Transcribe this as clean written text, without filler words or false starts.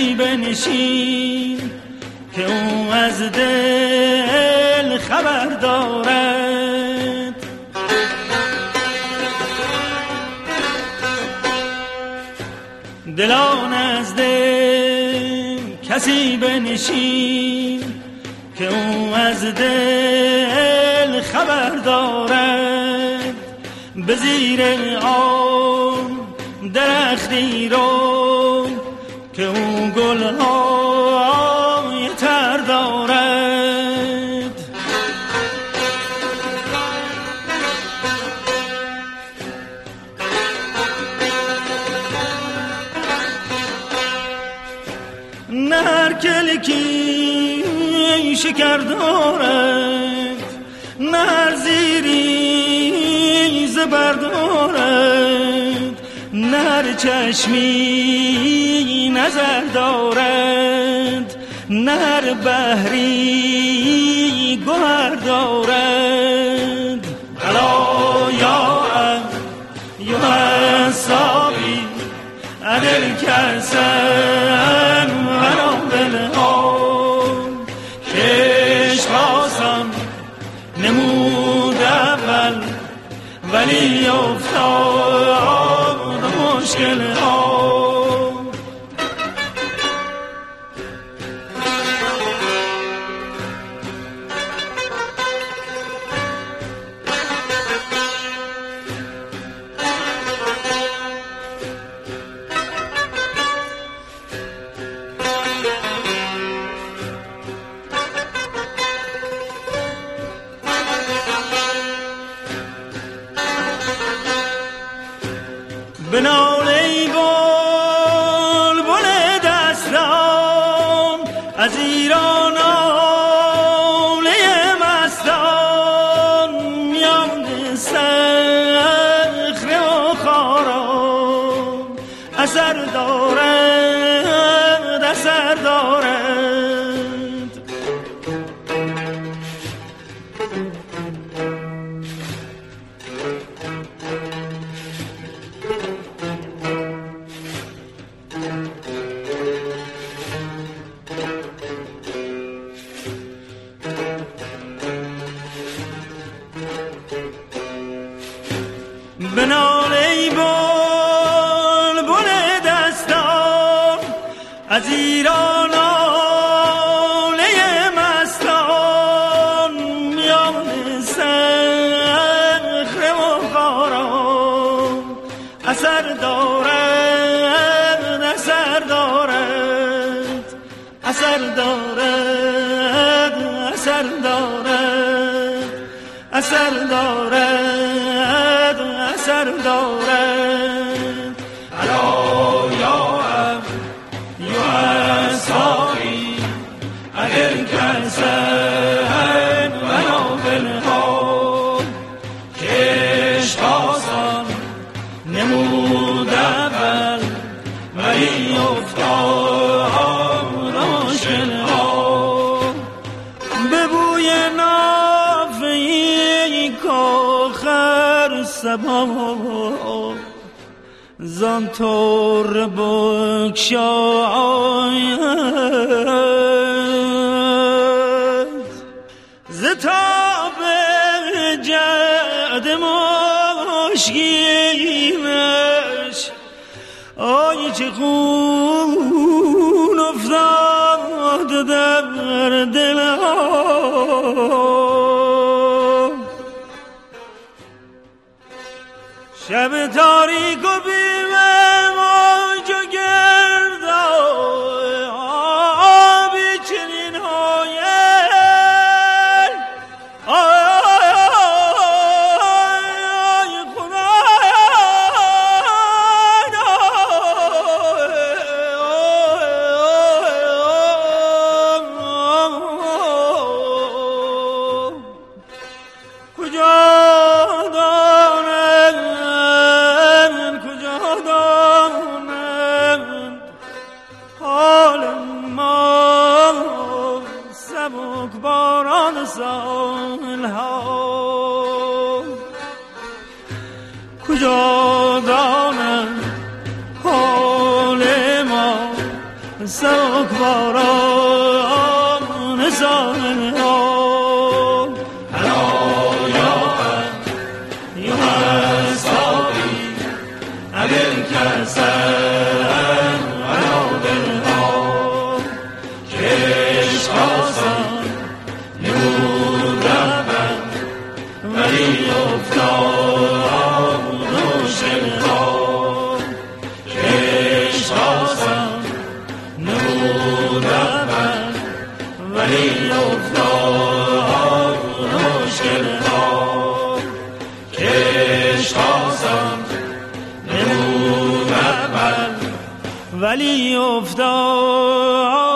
کسی بنشین که او از دل خبر دارد. دلان از دل کسی بنشین که او از دل خبر دارد. به زیر آن درختی رو که او گلهای تر دارد. نه هر کلکی شکر دارد، نه هر زیری زبر دارد، نه هر چشمی نظر دارد، نه هر بحری گوهر دارد. الا یا صابی ادل کسم ولو بالهام کش خواستم نمود اول ولی افتاد مشکل ها. بنال ای بلبل دستان از ایران آله مستان، میان صخره و خاران اثر دارد، اثر دارد. بنال ای بلبل دستان از ایران آله مستان، میان صخره و خاران اثر دارد، اثر دارد، اثر دارد، اثر دارد، اثر دارد، اثر دارد. الا یا صابی اگر کسن ولو بالهام کش خواستم نمود اول ولی افتاد مشکل ها. به بوی نافه‌ای کاخر سبا زان تور بگشاید، ز تاب جعد مشکینش آی چه خون افتاد در دلها. شب تاریک و بیمه موج و گرد آبی چنین هایل آی خدا کجا دانند حال ما سبک باران سالها، کجا دانند حال ما سبکباران زانه ها هلایا یا هستابی اگر کسر هلا دل ها کش خواستم نمود رفتم ولی افتاد مشکل ها کش خواستم نمود رفتم ولی افتاد مشکل ها کش خواستم نمود رفتم ولی افتاد